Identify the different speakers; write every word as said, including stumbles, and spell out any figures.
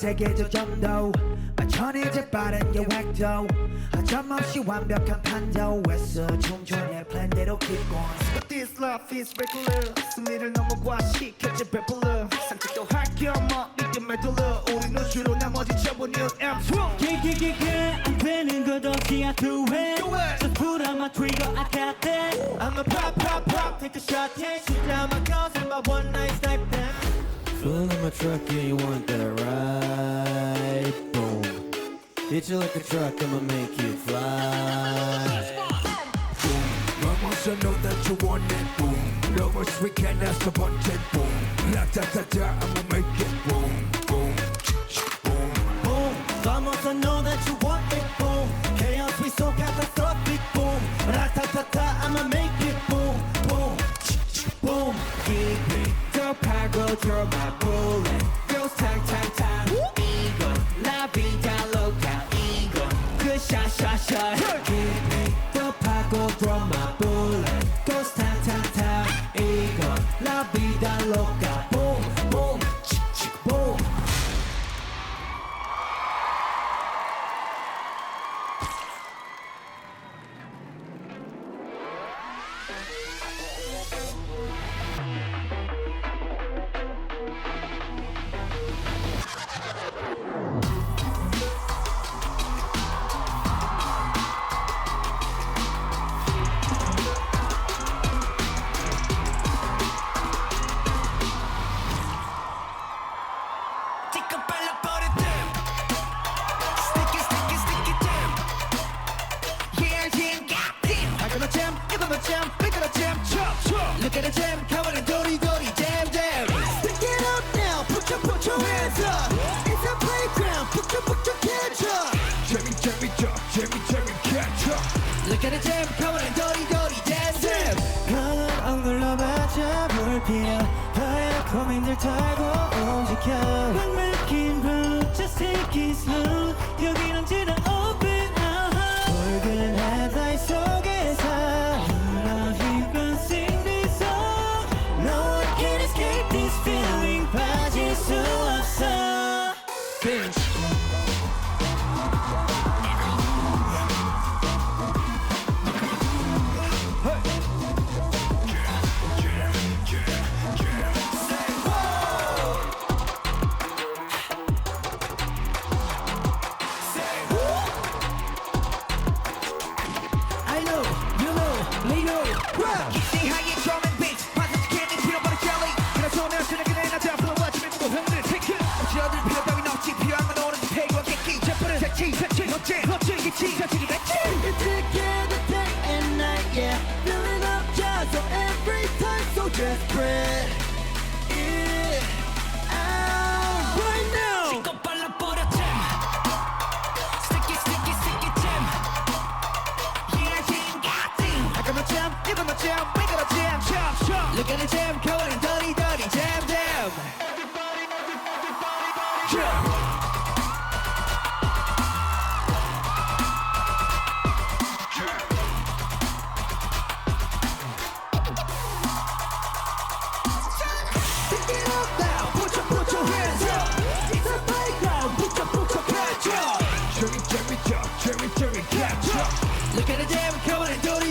Speaker 1: 세계적 정도 천이제 빠른 계획도 하점없이 완벽한 판도에서 충분히 플랜대로 keep going. But this love is regular 승리를 넘어 과시켜져 배불러 상책도 할게 없어 이게 매달려 우리는 주로 나머지 전부 new M2
Speaker 2: Yeah, yeah, yeah, yeah. 안 되는 것 없이 I do it.
Speaker 1: Do it.
Speaker 2: Just put on my trigger, I got that.
Speaker 1: I'ma pop pop pop take a shot yeah shoot down my guns and my one night snipe them.
Speaker 3: Full in my truck, yeah, you want that ride? Boom. Hit you like a truck, I'ma make you fly.
Speaker 4: Boom. Vamos a know that you want it. Boom. Lovers weekend, that's the bunted. Boom. La ta ta ta, I'ma make it. Boom. Boom. Boom.
Speaker 2: Boom. Vamos, I know that you want it. Boom. Chaos, we so catastrophic. Boom. Ratatata, I'ma make it. Boom. Boom. Boom.
Speaker 1: Keep it go pago draw my bullet girls tang tang tang 이건 la vida loca 이건 그 shot shot shot Keep it go pago draw my bullet girls tang tang tang 이건 la vida loca boom boom boom. Look at the jam, covered in dirty, dirty jam, jam. Stick it up now, put your, put your hands up. It's a playground, put your, put your hands up.
Speaker 4: Jimmy, Jimmy, Jump, Jimmy, Jimmy, catch up.
Speaker 1: Look at the jam, covered in dirty, dirty jam, jam.
Speaker 2: 하늘 안 눌러봤자 불피어 하얀 고민들 타고 움직여 막 막힌 road just take it slow 여긴 언제나 open out 붉은 headlight 속에서 You know you can sing this song No one can escape this feeling 빠질 수 없어
Speaker 1: Binge.
Speaker 2: It's together day and night, yeah Filling up jars so every time so desperate Yeah, out right now
Speaker 1: 지금 발라버려 jam. Sticky, sticky, sticky jam. Yeah, jam, got it. I got my jam, you got my jam, we got a jam, jam, jam. Look at the jam, covered in dirty, dirty jam, jam. Everybody, everybody, everybody, jam.
Speaker 4: Jimmy, Jimmy, Jump, Jimmy, Jimmy, catch up.
Speaker 1: Look at the jam, coming and do